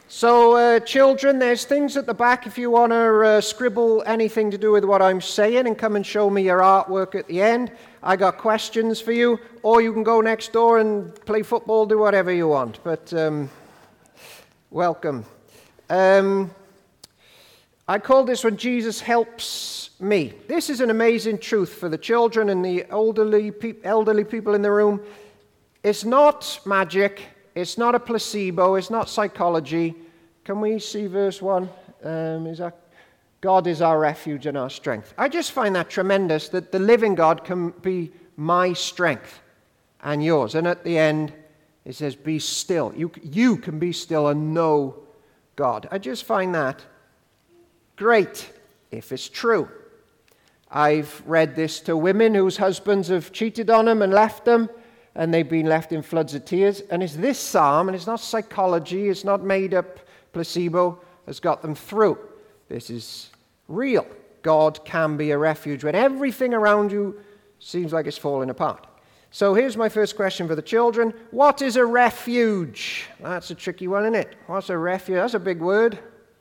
So, children, there's things at the back if you want to scribble anything to do with what I'm saying and come and show me your artwork at the end. I got questions for you, or you can go next door and play football, do whatever you want. But welcome. I call this one Jesus Helps Me. This is an amazing truth for the children and the elderly people in the room. It's not magic. It's not a placebo. It's not psychology. Can we see verse 1? God is our refuge and our strength. I just find that tremendous that the living God can be my strength and yours. And at the end, it says, be still. You can be still and know God. I just find that great if it's true. I've read this to women whose husbands have cheated on them and left them, and they've been left in floods of tears. And it's this psalm, and it's not psychology, it's not made up placebo, has got them through. This is real. God can be a refuge when everything around you seems like it's falling apart. So here's my first question for the children. What is a refuge? That's a tricky one, isn't it? What's a refuge? That's a big word.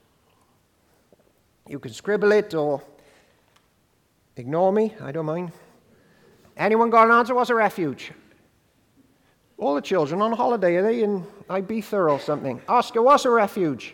You can scribble it or ignore me. I don't mind. Anyone got an answer? What's a refuge? All the children on holiday, are they in Ibiza or something? Oscar, what's a refuge?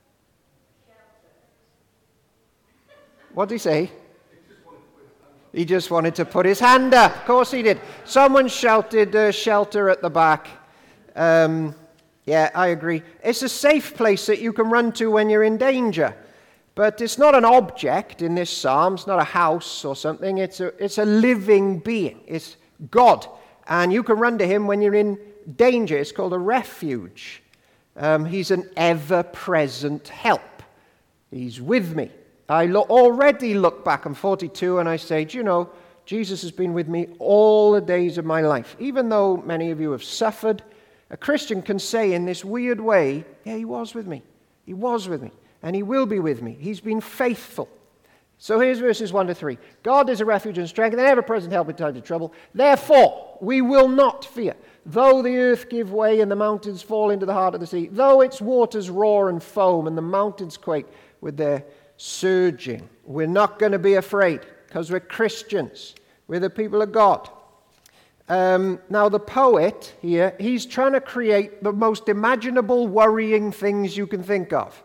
What did he say? He just wanted to put his hand up. Of course he did. Someone shouted shelter at the back. Yeah, I agree. It's a safe place that you can run to when you're in danger. But it's not an object in this psalm. It's not a house or something. It's a living being. It's God. And you can run to him when you're in danger. It's called a refuge. He's an ever-present help. He's with me. I already look back, I'm 42, and I say, do you know, Jesus has been with me all the days of my life. Even though many of you have suffered, a Christian can say in this weird way, yeah, he was with me. He was with me, and he will be with me. He's been faithful. So here's verses 1 to 3. God is a refuge and strength, an ever-present help in times of trouble. Therefore, we will not fear. Though the earth give way and the mountains fall into the heart of the sea, though its waters roar and foam and the mountains quake with their surging, we're not going to be afraid because we're Christians. We're the people of God. Now the poet here, he's trying to create the most imaginable worrying things you can think of.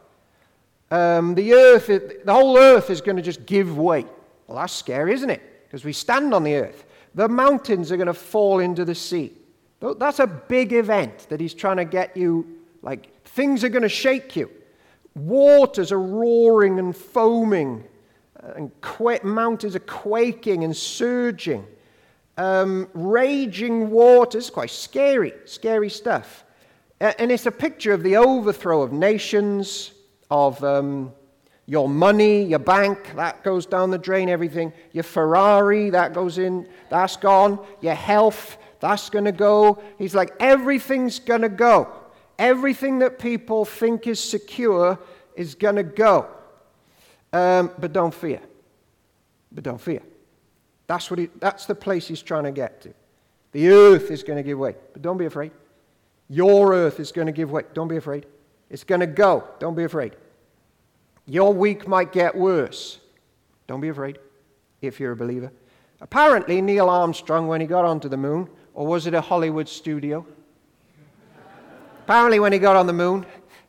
The whole earth is going to just give way. Well, that's scary, isn't it? Because we stand on the earth. The mountains are going to fall into the sea. That's a big event that he's trying to get you, like, things are going to shake you. Waters are roaring and foaming, and mountains are quaking and surging. Raging waters, quite scary stuff. And it's a picture of the overthrow of nations, of your money, your bank, that goes down the drain, everything. Your Ferrari, that goes in, that's gone. Your health, that's going to go. He's like, everything's going to go. Everything that people think is secure is going to go. But don't fear. But don't fear. That's the place he's trying to get to. The earth is going to give way. But don't be afraid. Your earth is going to give way. Don't be afraid. It's going to go. Don't be afraid. Your week might get worse. Don't be afraid if you're a believer. Apparently, Neil Armstrong, when he got onto the moon, or was it a Hollywood studio? Apparently, when he got on the moon,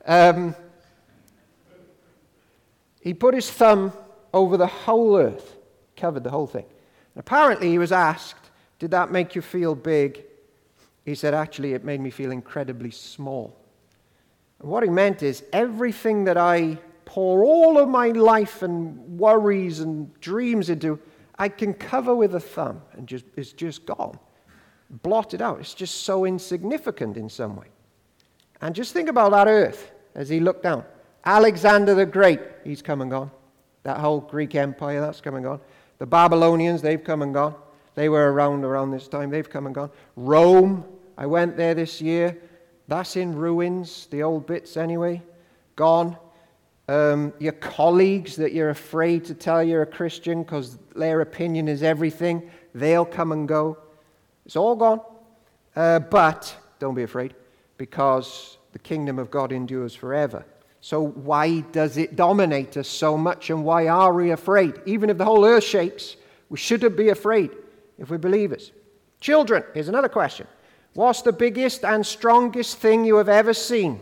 he put his thumb over the whole earth, covered the whole thing. And apparently, he was asked, did that make you feel big? He said, actually, it made me feel incredibly small. And what he meant is, everything that I pour all of my life and worries and dreams into, I can cover with a thumb, and it's just gone. Blot it out. It's just so insignificant in some way. And just think about that earth as he looked down. Alexander the Great, he's come and gone. That whole Greek Empire, that's come and gone. The Babylonians, they've come and gone. They were around this time. They've come and gone. Rome, I went there this year. That's in ruins, the old bits anyway. Gone. Your colleagues that you're afraid to tell you're a Christian because their opinion is everything, they'll come and go. It's all gone. But don't be afraid, because the kingdom of God endures forever. So why does it dominate us so much, and why are we afraid? Even if the whole earth shakes, we shouldn't be afraid if we're believers. Children, here's another question. What's the biggest and strongest thing you have ever seen?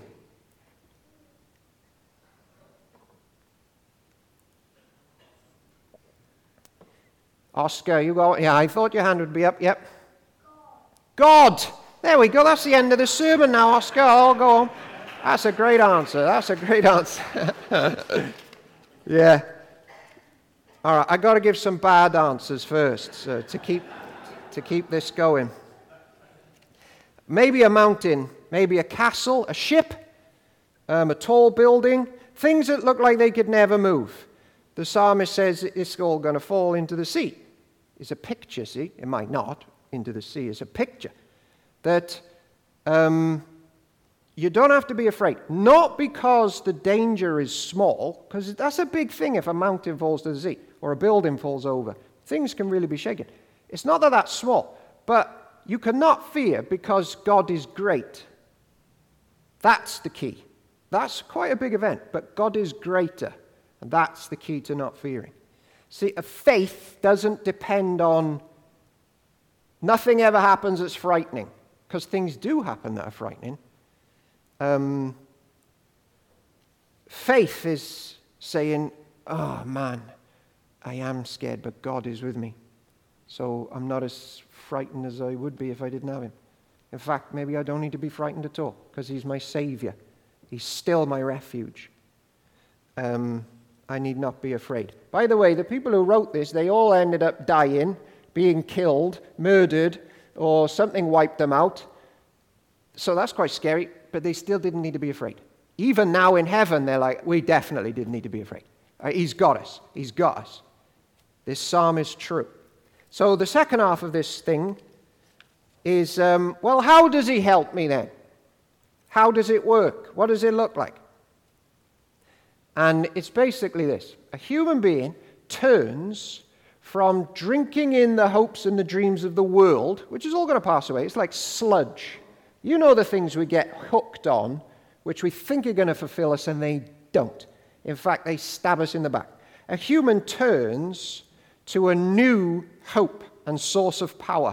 Oscar, you go. Yeah, I thought your hand would be up. Yep. God. There we go. That's the end of the sermon now, Oscar. I'll go home. That's a great answer. Yeah. All right, I've got to give some bad answers first to keep this going. Maybe a mountain, maybe a castle, a ship, a tall building, things that look like they could never move. The psalmist says it's all going to fall into the sea. It's a picture, see? It might not into the sea. It's a picture that you don't have to be afraid. Not because the danger is small, because that's a big thing if a mountain falls to the sea or a building falls over. Things can really be shaken. It's not that that's small, but you cannot fear because God is great. That's the key. That's quite a big event, but God is greater. And that's the key to not fearing. See, a faith doesn't depend on nothing ever happens that's frightening, because things do happen that are frightening. Faith is saying, oh man, I am scared, but God is with me. So I'm not as frightened as I would be if I didn't have him. In fact, maybe I don't need to be frightened at all, because he's my Savior. He's still my refuge. I need not be afraid. By the way, the people who wrote this, they all ended up dying, being killed, murdered, or something wiped them out. So that's quite scary, but they still didn't need to be afraid. Even now in heaven, they're like, we definitely didn't need to be afraid. He's got us. He's got us. This psalm is true. So the second half of this thing is, well, how does he help me then? How does it work? What does it look like? And it's basically this. A human being turns from drinking in the hopes and the dreams of the world, which is all going to pass away. It's like sludge. You know the things we get hooked on, which we think are going to fulfill us, and they don't. In fact, they stab us in the back. A human turns to a new hope and source of power.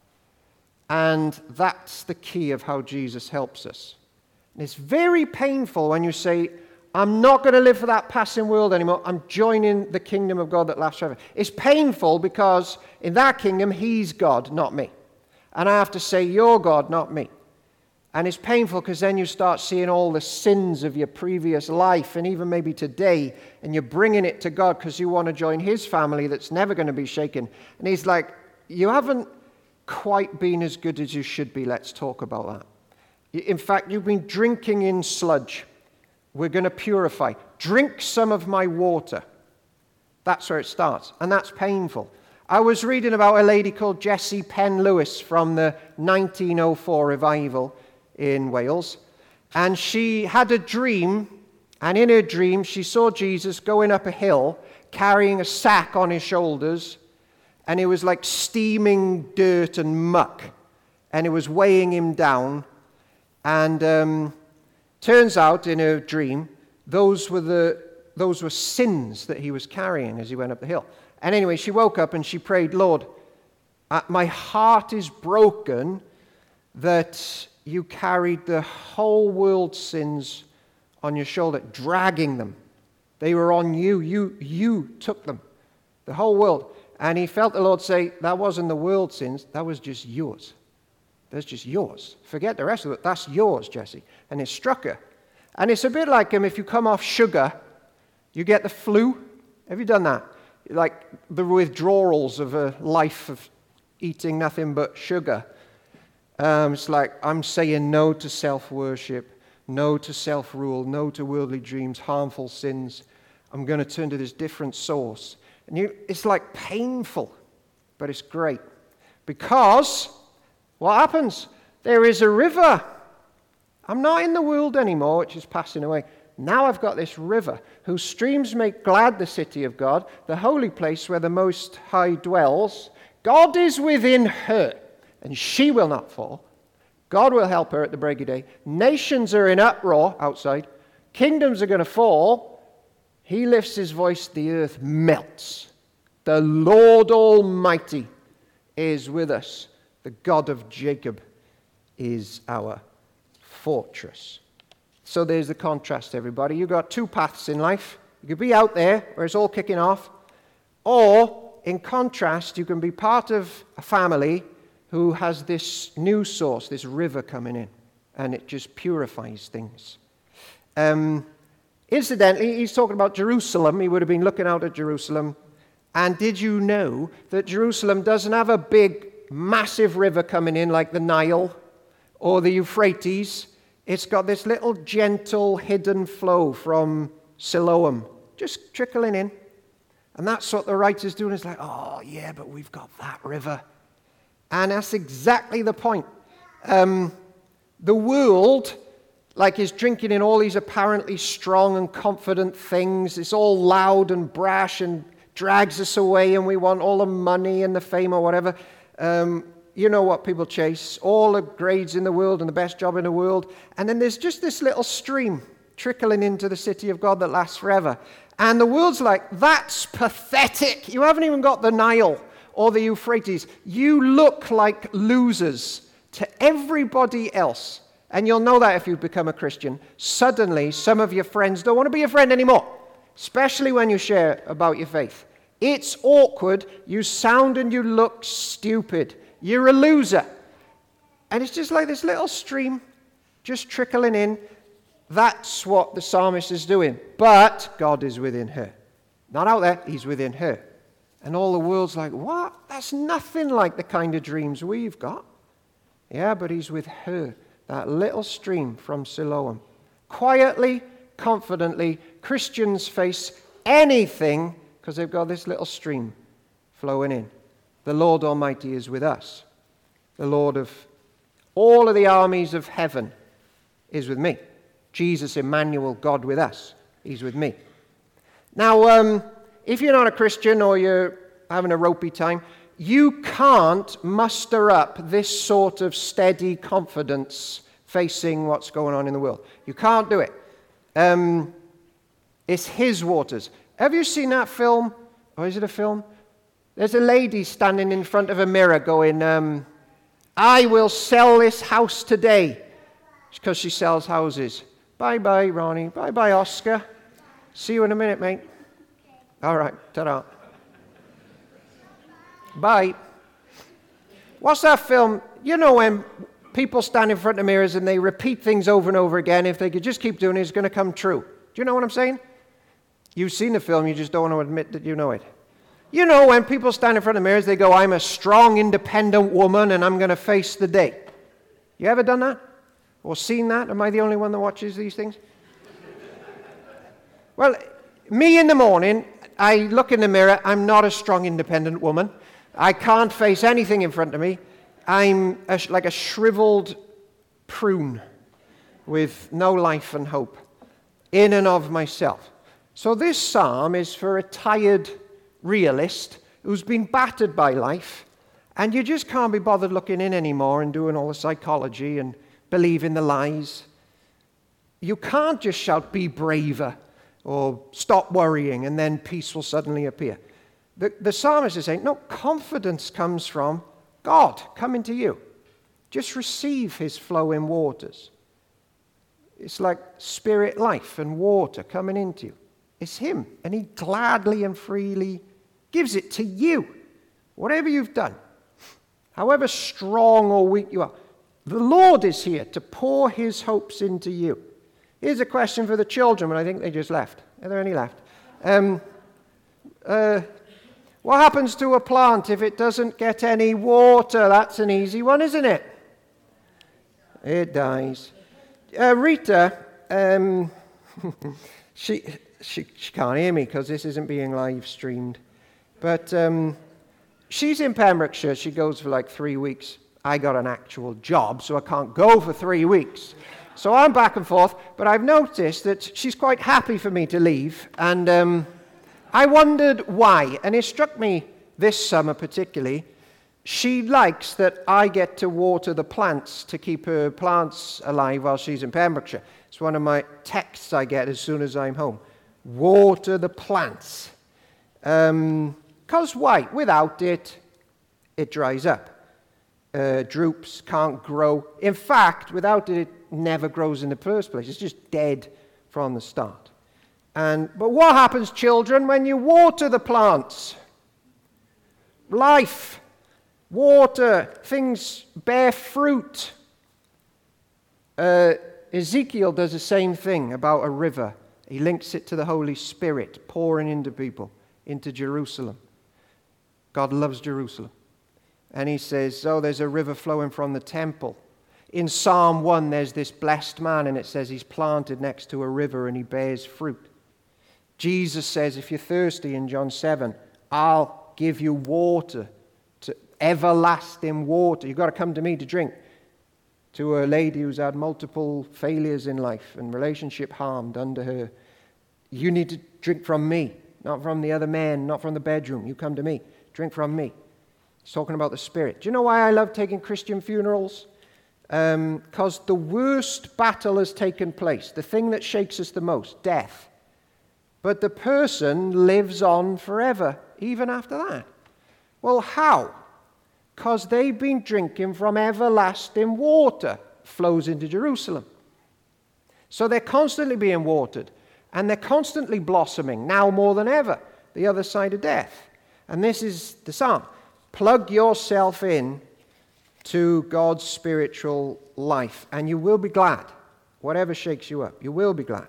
And that's the key of how Jesus helps us. And it's very painful when you say, I'm not going to live for that passing world anymore. I'm joining the kingdom of God that lasts forever. It's painful because in that kingdom, he's God, not me. And I have to say, you're God, not me. And it's painful because then you start seeing all the sins of your previous life and even maybe today, and you're bringing it to God because you want to join his family that's never going to be shaken. And he's like, you haven't quite been as good as you should be. Let's talk about that. In fact, you've been drinking in sludge. We're going to purify. Drink some of my water. That's where it starts. And that's painful. I was reading about a lady called Jessie Penn Lewis from the 1904 revival in Wales. And she had a dream. And in her dream, she saw Jesus going up a hill, carrying a sack on his shoulders. And it was like steaming dirt and muck. And it was weighing him down. And turns out, in her dream, those were sins that he was carrying as he went up the hill. And anyway, she woke up and she prayed, Lord, my heart is broken that you carried the whole world's sins on your shoulder, dragging them. They were on you. You took them, the whole world. And he felt the Lord say, that wasn't the world's sins, that was just yours. That's just yours. Forget the rest of it. That's yours, Jessie. And it struck her. And it's a bit like if you come off sugar, you get the flu. Have you done that? Like the withdrawals of a life of eating nothing but sugar. It's like I'm saying no to self-worship, no to self-rule, no to worldly dreams, harmful sins. I'm going to turn to this different source. And it's like painful, but it's great. Because what happens? There is a river. I'm not in the world anymore, which is passing away. Now I've got this river whose streams make glad the city of God, the holy place where the Most High dwells. God is within her, and she will not fall. God will help her at the break of day. Nations are in uproar outside. Kingdoms are going to fall. He lifts his voice, the earth melts. The Lord Almighty is with us. The God of Jacob is our fortress. So there's the contrast, everybody. You've got two paths in life. You could be out there where it's all kicking off, or in contrast, you can be part of a family who has this new source, this river coming in, and it just purifies things. Incidentally, he's talking about Jerusalem. He would have been looking out at Jerusalem. And did you know that Jerusalem doesn't have a big, massive river coming in like the Nile or the Euphrates? It's got this little gentle, hidden flow from Siloam, just trickling in. And that's what the writer's doing. It's like, oh, yeah, but we've got that river. And that's exactly the point. The world, like, is drinking in all these apparently strong and confident things. It's all loud and brash and drags us away, and we want all the money and the fame or whatever. You know what people chase. All the grades in the world and the best job in the world. And then there's just this little stream trickling into the city of God that lasts forever. And the world's like, that's pathetic. You haven't even got the Nile or the Euphrates. You look like losers to everybody else. And you'll know that if you become a Christian. Suddenly, some of your friends don't want to be your friend anymore, especially when you share about your faith. It's awkward. You sound and you look stupid. You're a loser. And it's just like this little stream just trickling in. That's what the psalmist is doing. But God is within her. Not out there, he's within her. And all the world's like, what? That's nothing like the kind of dreams we've got. Yeah, but he's with her. That little stream from Siloam. Quietly, confidently, Christians face anything because they've got this little stream flowing in. The Lord Almighty is with us. The Lord of all of the armies of heaven is with me. Jesus, Emmanuel, God with us. He's with me. Now, if you're not a Christian or you're having a ropey time, you can't muster up this sort of steady confidence facing what's going on in the world. You can't do it. It's his waters. Have you seen that film? Or is it a film? There's a lady standing in front of a mirror going, I will sell this house today. Because she sells houses. Bye-bye, Ronnie. Bye-bye, Oscar. See you in a minute, mate. All right, ta-da. Bye. What's that film? You know when people stand in front of mirrors and they repeat things over and over again. If they could just keep doing it, it's going to come true. Do you know what I'm saying? You've seen the film, you just don't want to admit that you know it. You know when people stand in front of mirrors, they go, I'm a strong, independent woman and I'm going to face the day. You ever done that? Or seen that? Am I the only one that watches these things? Well, me in the morning, I look in the mirror, I'm not a strong, independent woman. I can't face anything in front of me. I'm like a shriveled prune with no life and hope in and of myself. So this psalm is for a tired realist who's been battered by life, and you just can't be bothered looking in anymore and doing all the psychology and believing the lies. You can't just shout, be braver, or stop worrying, and then peace will suddenly appear. The psalmist is saying, no, confidence comes from God coming to you. Just receive his flowing waters. It's like spirit life and water coming into you. It's him, and he gladly and freely gives it to you. Whatever you've done, however strong or weak you are, the Lord is here to pour his hopes into you. Here's a question for the children, but I think they just left. Are there any left? What happens to a plant if it doesn't get any water? That's an easy one, isn't it? It dies. Rita, she can't hear me because this isn't being live streamed. But she's in Pembrokeshire. She goes for like 3 weeks. I got an actual job, so I can't go for 3 weeks. So I'm back and forth, but I've noticed that she's quite happy for me to leave, and I wondered why, and it struck me this summer particularly. She likes that I get to water the plants to keep her plants alive while she's in Pembrokeshire. It's one of my texts I get as soon as I'm home. Water the plants. Because why? Without it, it dries up. Droops, can't grow. In fact, without it, it never grows in the first place. It's just dead from the start. But what happens, children, when you water the plants? Life, water, things bear fruit. Ezekiel does the same thing about a river. He links it to the Holy Spirit pouring into people, into Jerusalem. God loves Jerusalem. And he says, there's a river flowing from the temple. In Psalm 1, there's this blessed man, and it says he's planted next to a river and he bears fruit. Jesus says, if you're thirsty in John 7, I'll give you water, to everlasting water. You've got to come to me to drink. To a lady who's had multiple failures in life and relationship harmed under her. You need to drink from me, not from the other man, not from the bedroom. You come to me. Drink from me. He's talking about the Spirit. Do you know why I love taking Christian funerals? Because the worst battle has taken place. The thing that shakes us the most, death. But the person lives on forever, even after that. Well, how? Because they've been drinking from everlasting water, flows into Jerusalem. So they're constantly being watered, and they're constantly blossoming, now more than ever, the other side of death. And this is the psalm. Plug yourself in to God's spiritual life, and you will be glad. Whatever shakes you up, you will be glad.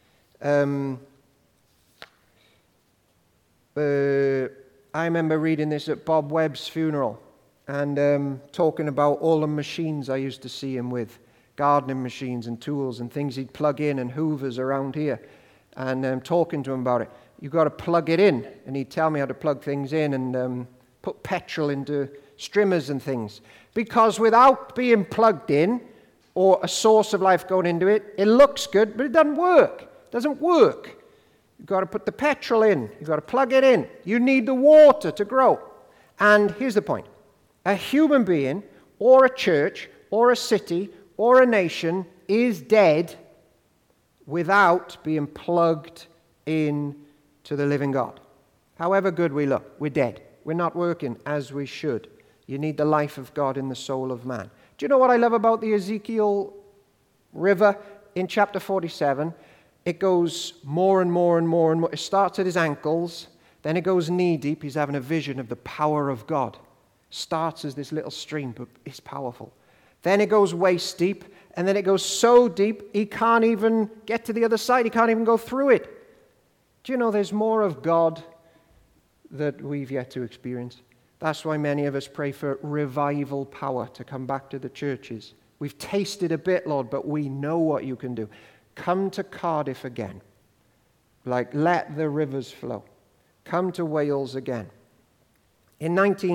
I remember reading this at Bob Webb's funeral and talking about all the machines I used to see him with, gardening machines and tools and things he'd plug in and hoovers around here, and talking to him about it. You've got to plug it in, and he'd tell me how to plug things in and put petrol into streamers and things. Because without being plugged in or a source of life going into it, it looks good, but it doesn't work. It doesn't work. You've got to put the petrol in. You've got to plug it in. You need the water to grow. And here's the point. A human being or a church or a city or a nation is dead without being plugged in to the living God. However good we look, we're dead. We're not working as we should. You need the life of God in the soul of man. Do you know what I love about the Ezekiel river in chapter 47? It goes more and more and more and more. It starts at his ankles, then it goes knee deep. He's having a vision of the power of God. Starts as this little stream, but it's powerful. Then it goes waist deep, and then it goes so deep he can't even get to the other side. He can't even go through it. Do you know there's more of God that we've yet to experience? That's why many of us pray for revival power to come back to the churches. We've tasted a bit, Lord, but we know what you can do. Come to Cardiff again. Let the rivers flow. Come to Wales again. In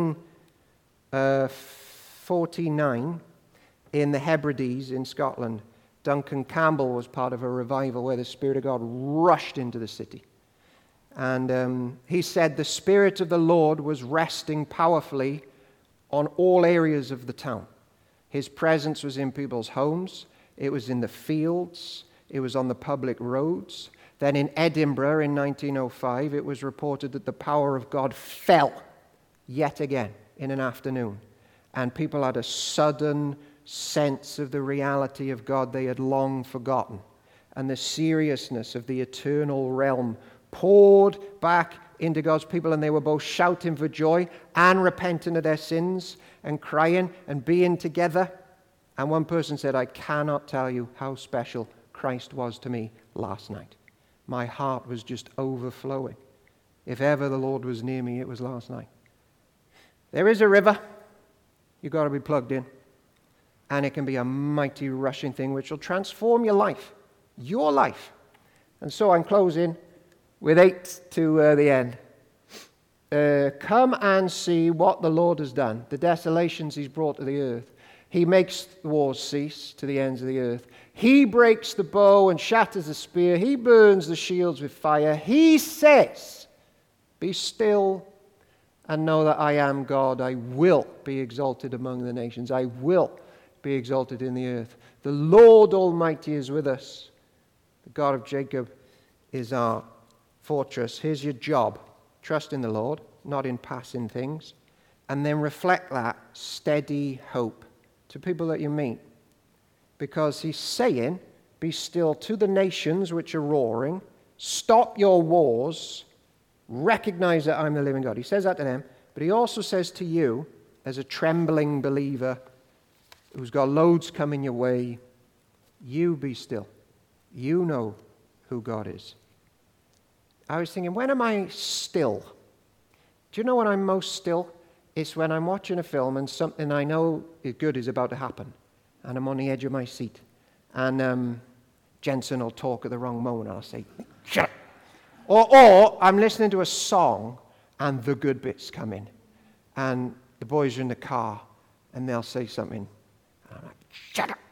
1949, in the Hebrides in Scotland, Duncan Campbell was part of a revival where the Spirit of God rushed into the city. And he said the Spirit of the Lord was resting powerfully on all areas of the town. His presence was in people's homes. It was in the fields. It was on the public roads. Then in Edinburgh in 1905, it was reported that the power of God fell yet again in an afternoon. And people had a sudden sense of the reality of God they had long forgotten. And the seriousness of the eternal realm poured back into God's people, and they were both shouting for joy and repenting of their sins and crying and being together. And one person said, I cannot tell you how special Christ was to me last night. My heart was just overflowing. If ever the Lord was near me, it was last night. There is a river. You've got to be plugged in. And it can be a mighty rushing thing which will transform your life. Your life. And so I'm closing with 8 to the end. Come and see what the Lord has done, the desolations he's brought to the earth. He makes the wars cease to the ends of the earth. He breaks the bow and shatters the spear. He burns the shields with fire. He says, be still and know that I am God. I will be exalted among the nations. I will be exalted in the earth. The Lord Almighty is with us. The God of Jacob is our fortress. Here's your job. Trust in the Lord, not in passing things. And then reflect that steady hope to people that you meet. Because he's saying, be still to the nations which are roaring. Stop your wars. Recognize that I'm the living God. He says that to them. But he also says to you, as a trembling believer who's got loads coming your way, you be still. You know who God is. I was thinking, when am I still? Do you know when I'm most still? It's when I'm watching a film and something I know is good is about to happen. And I'm on the edge of my seat. And Jensen will talk at the wrong moment. And I'll say, shut up. Or I'm listening to a song and the good bits come in. And the boys are in the car and they'll say something. And I'm like, shut up.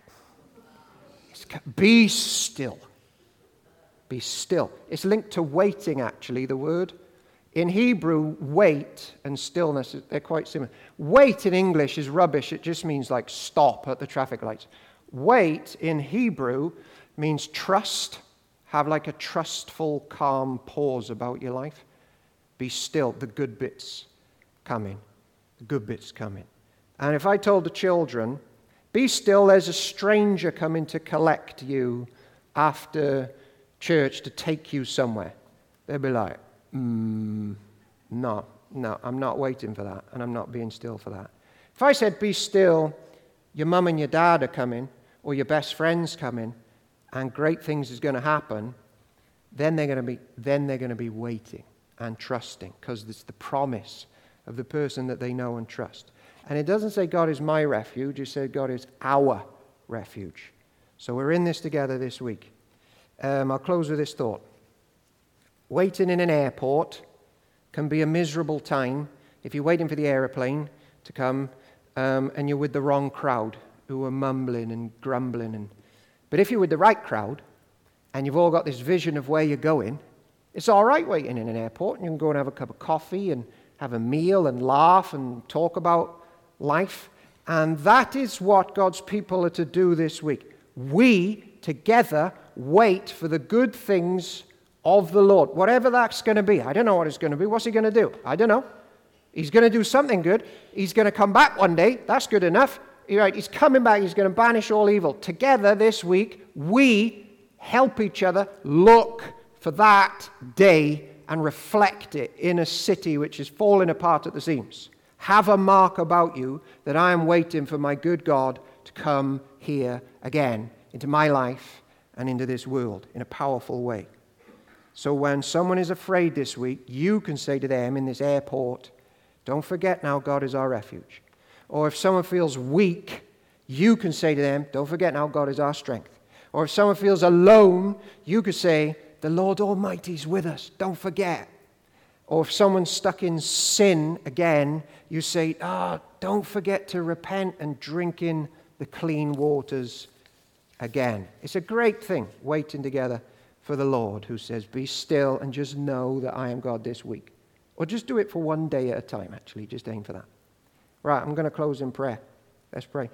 Be still. Be still. It's linked to waiting, actually, the word. In Hebrew, wait and stillness, they're quite similar. Wait in English is rubbish. It just means like stop at the traffic lights. Wait in Hebrew means trust. Have like a trustful, calm pause about your life. Be still. The good bits come in. The good bits come in. And if I told the children, be still, there's a stranger coming to collect you after church to take you somewhere, they'd be like, no, I'm not waiting for that, and I'm not being still for that. If I said, be still, your mum and your dad are coming, or your best friend's coming, and great things is going to happen, then they're going to be waiting and trusting, because it's the promise of the person that they know and trust. And it doesn't say God is my refuge, it says God is our refuge. So we're in this together this week. I'll close with this thought. Waiting in an airport can be a miserable time if you're waiting for the aeroplane to come and you're with the wrong crowd who are mumbling and grumbling. But if you're with the right crowd and you've all got this vision of where you're going, it's all right waiting in an airport. And you can go and have a cup of coffee and have a meal and laugh and talk about life. And that is what God's people are to do this week. We together wait for the good things of the Lord, whatever that's going to be. I don't know what it's going to be. What's he going to do? I don't know. He's going to do something good. He's going to come back one day. That's good enough. You're right. He's coming back. He's going to banish all evil. Together this week, we help each other look for that day and reflect it in a city which is falling apart at the seams. Have a mark about you that I am waiting for my good God to come here again into my life and into this world in a powerful way. So when someone is afraid this week, you can say to them in this airport, don't forget now God is our refuge. Or if someone feels weak, you can say to them, don't forget now God is our strength. Or if someone feels alone, you could say, the Lord Almighty is with us, don't forget. Or if someone's stuck in sin again, you say, don't forget to repent and drink in the clean waters again. It's a great thing, waiting together for the Lord who says, be still and just know that I am God this week. Or just do it for one day at a time, actually. Just aim for that. Right, I'm going to close in prayer. Let's pray.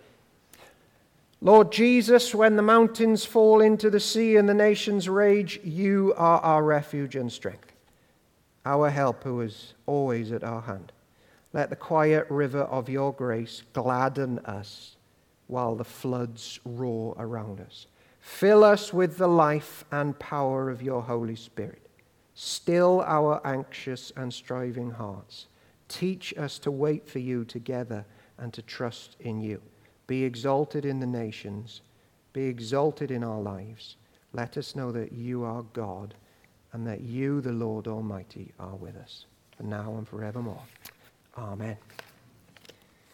Lord Jesus, when the mountains fall into the sea and the nations rage, you are our refuge and strength, our help who is always at our hand. Let the quiet river of your grace gladden us while the floods roar around us. Fill us with the life and power of your Holy Spirit. Still our anxious and striving hearts. Teach us to wait for you together and to trust in you. Be exalted in the nations. Be exalted in our lives. Let us know that you are God and that you, the Lord Almighty, are with us, for now and forevermore. Amen.